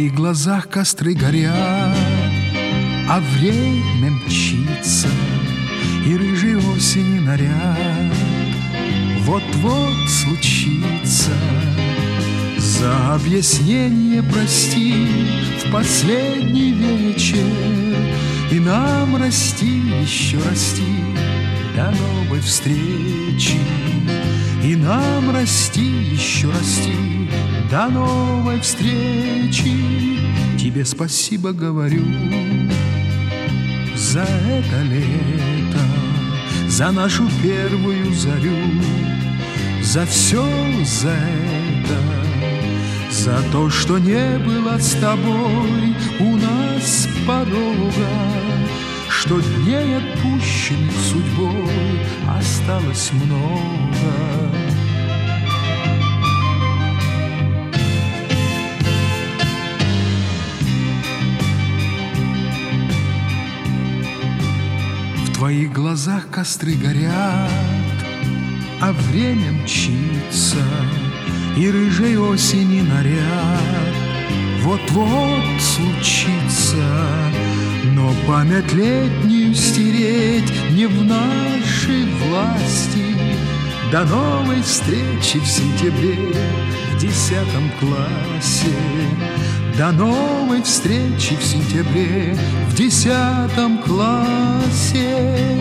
твоих глазах костры горят, а время мчится, и рыжей осени наряд вот-вот случится. За объяснение прости в последний вечер, и нам расти, еще расти до новой встречи. И нам расти, еще расти до новой встречи. Тебе спасибо говорю за это лето, за нашу первую зарю, за все за это, за то, что не было с тобой у нас порога, что дней, отпущенных судьбой, осталось много. В твоих глазах костры горят, а время мчится, и рыжей осени наряд вот-вот случится. Но память летнюю стереть не в нашей власти. До новой встречи в сентябре в 10 классе. До новой встречи в сентябре в 10 классе.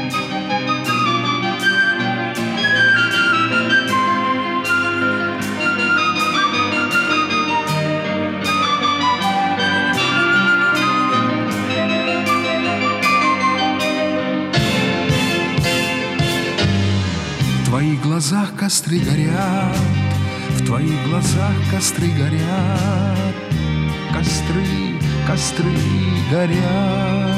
В твоих глазах костры горят, в твоих глазах костры горят, костры, костры горят.